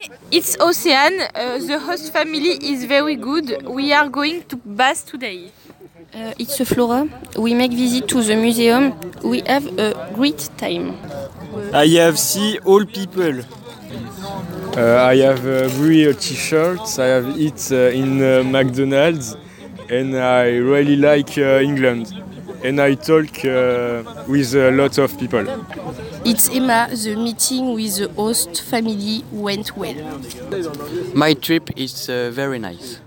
It's Ocean. The host family is very good. We are going to Bath today. It's Flora. We make visit to the museum. We have a great time. I have see all people. I have very t-shirts. I have it in McDonald's, and I really like England. And I talk with a lot of people. It's Emma. The meeting with the host family went well. My trip is very nice.